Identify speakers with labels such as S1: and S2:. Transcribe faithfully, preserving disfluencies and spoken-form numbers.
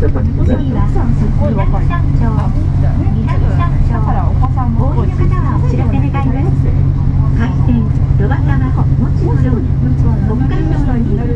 S1: 次は南山頂、南山頂、お降りの方はお知らせ願います。海鮮、炉端はもちろん、北海道の人気